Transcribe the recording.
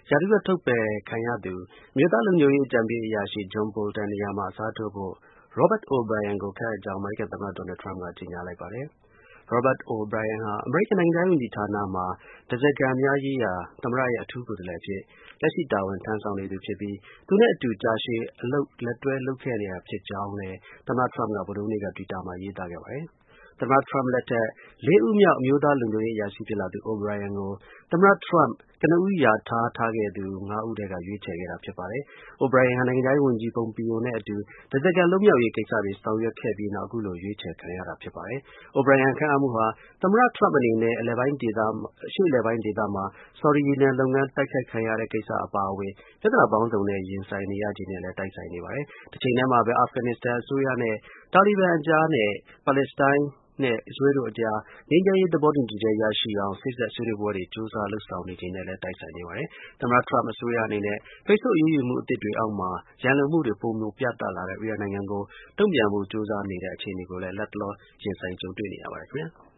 ရာထူးကထုတ်ပယ်ခံရသူ အမျိုးသားလုံခြုံရေးအကြံပေးအရာရှိ John Bolton နေရာမှာ အစားထိုးဖို့ Robert O'Brien ကို ခန့်အပ်ကြောင်း အမေရိကန်သမ္မတ Donald Trump က ကြေညာလိုက်ပါတယ်။ Robert O'Brien ဟာ အမေရိကန်နိုင်ငံခြားရေးဝန်ကြီးဌာနမှာ ဓါးစာခံများရေးရာ သမ္မတရဲ့ အထူးကိုယ်စားလှယ်အဖြစ် လက်ရှိ တာဝန်ထမ်းဆောင်နေသူဖြစ်ပြီး သူနဲ့အတူ ကြာရှည် အလုပ်လက်တွဲလုပ်ခဲ့နေတာဖြစ်ကြောင်းလည်း သမ္မတ Trump က ဗုဒ္ဓဟူးနေ့က တွစ်တာမှာ ရေးသားခဲ့ပါတယ်။ သမ္မတ Trump လက်ထက် ၄ ဦးမြောက် အမျိုးသားလုံခြုံရေးအရာရှိဖြစ်လာသူ O'Brien ကို သမ္မတ Trump ကနဦး လျာထားထားခဲ့သူ ၅ ဦးထဲက ရွေးချယ်ခဲ့တာ ဖြစ်ပါတယ်။ O'Brien ဟာ နိုင်ငံခြားရေးဝန်ကြီး Pompeo နဲ့အတူ ဓါးစာခံလွတ်မြောက်ရေးကိစ္စတွေ ဆောင်ရွက်ခဲ့ပြီးနောက် အခုလို ရွေးချယ်ခံရတာ ဖြစ်ပါတယ်။ O'Brien ခန့်အပ်မှုဟာ သမ္မတ Trump အနေနဲ့ အရှေ့အလယ်ပိုင်းဒေသမှာ ဆော်ဒီ ရေနံလုပ်ငန်း တိုက်ခိုက်ခံရတဲ့ကိစ္စ အပါအဝင် ပြဿနာပေါင်းစုံနဲ့ ရင်ဆိုင်နေရချိန်နဲ့လည်း တိုက်ဆိုင်နေပါတယ်။ တစ်ချိန်တည်းမှာပဲ အာဖဂန်နစ္စတန် အစိုးရနဲ့ တာလီဘန်အကြားနဲ့ ပါလက်စတိုင်းနဲ့ အစ္စရေးတို့အကြား ငြိမ်းချမ်းရေး သဘောတူညီချက် ရရှိအောင် စေ့စပ်ဆွေးနွေးပွဲတွေ ကြိုးစားလုပ်ဆောင်နေချိန်နဲ့လည်း တိုက်ဆိုင်နေပါတယ်။ သမ္မတ Trump အစိုးရအနေနဲ့ ပိတ်ဆို့အရေးယူမှုအသစ်တွေအောက်မှာ ရန်လိုမှုတွေ ပိုမိုပြသလာတဲ့ အီရန်နိုင်ငံကို တုံ့ပြန်ဖို့ ကြိုးစားနေတဲ့ အခြေအနေကိုလည်း လတ်တလော ရင်ဆိုင်ကြုံတွေ့နေရပါတယ် ခင်ဗျာ။